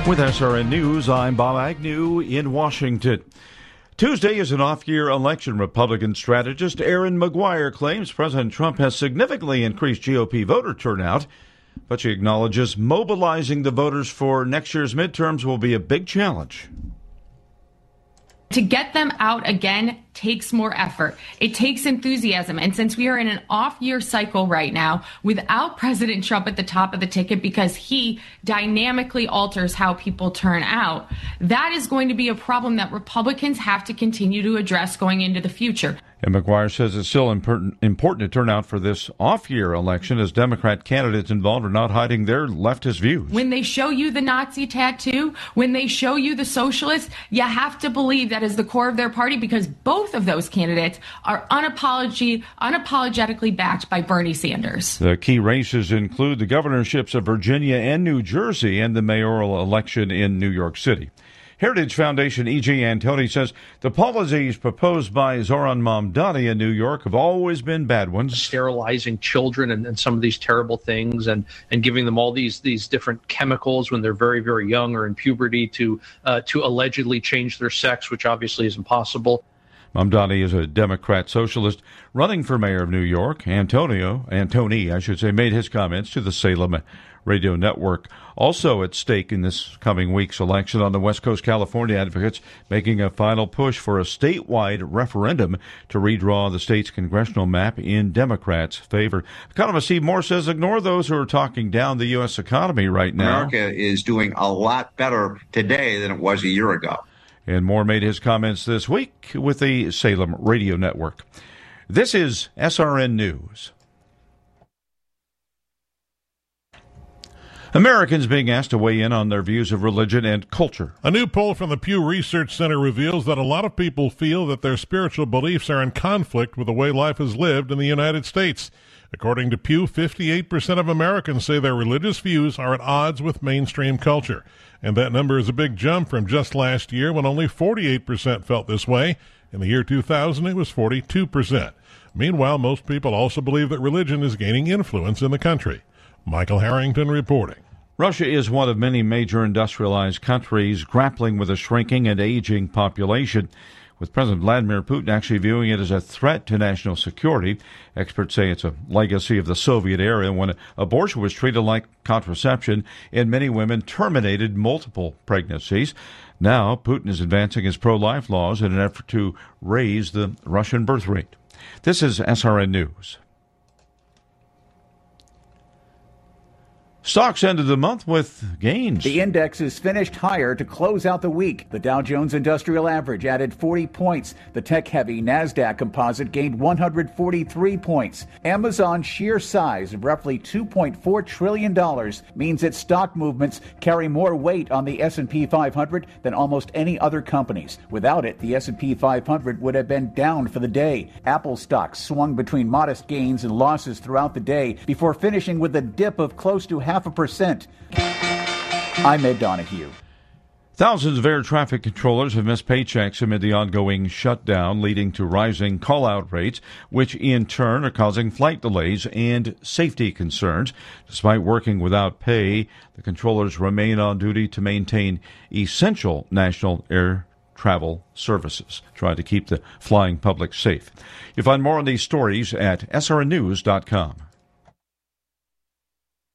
With SRN News, I'm Bob Agnew in Washington. Tuesday is an off-year election. Republican strategist Erin Maguire claims President Trump has significantly increased GOP voter turnout, but she acknowledges mobilizing the voters for next year's midterms will be a big challenge. To get them out again takes more effort. It takes enthusiasm. And since we are in an off-year cycle right now without President Trump at the top of the ticket because he dynamically alters how people turn out, that is going to be a problem that Republicans have to continue to address going into the future. And McGuire says it's still important to turn out for this off-year election as Democrat candidates involved are not hiding their leftist views. When they show you the Nazi tattoo, when they show you the socialist, you have to believe that is the core of their party because both of those candidates are unapologetically backed by Bernie Sanders. The key races include the governorships of Virginia and New Jersey and the mayoral election in New York City. Heritage Foundation E.G. Antoni says the policies proposed by Zohran Mamdani in New York have always been bad ones. Sterilizing children and some of these terrible things and giving them all these different chemicals when they're very, very young or in puberty to allegedly change their sex, which obviously is impossible. Mamdani is a Democrat socialist running for mayor of New York. Antoni, made his comments to the Salem Radio Network. Also at stake in this coming week's election on the West Coast, California advocates making a final push for a statewide referendum to redraw the state's congressional map in Democrats' favor. Economist Steve Moore says ignore those who are talking down the U.S. economy right now. America is doing a lot better today than it was a year ago. And Moore made his comments this week with the Salem Radio Network. This is SRN News. Americans being asked to weigh in on their views of religion and culture. A new poll from the Pew Research Center reveals that a lot of people feel that their spiritual beliefs are in conflict with the way life is lived in the United States. According to Pew, 58% of Americans say their religious views are at odds with mainstream culture. And that number is a big jump from just last year when only 48% felt this way. In the year 2000, it was 42%. Meanwhile, most people also believe that religion is gaining influence in the country. Michael Harrington reporting. Russia is one of many major industrialized countries grappling with a shrinking and aging population, with President Vladimir Putin actually viewing it as a threat to national security. Experts say it's a legacy of the Soviet era when abortion was treated like contraception and many women terminated multiple pregnancies. Now, Putin is advancing his pro-life laws in an effort to raise the Russian birth rate. This is SRN News. Stocks ended the month with gains. The indexes finished higher to close out the week. The Dow Jones Industrial Average added 40 points. The tech-heavy NASDAQ Composite gained 143 points. Amazon's sheer size of roughly $2.4 trillion means its stock movements carry more weight on the S&P 500 than almost any other companies. Without it, the S&P 500 would have been down for the day. Apple stocks swung between modest gains and losses throughout the day before finishing with a dip of close to 0.5%. I'm Ed Donahue. Thousands of air traffic controllers have missed paychecks amid the ongoing shutdown, leading to rising call-out rates, which in turn are causing flight delays and safety concerns. Despite working without pay, the controllers remain on duty to maintain essential national air travel services, trying to keep the flying public safe. You'll find more on these stories at srnnews.com.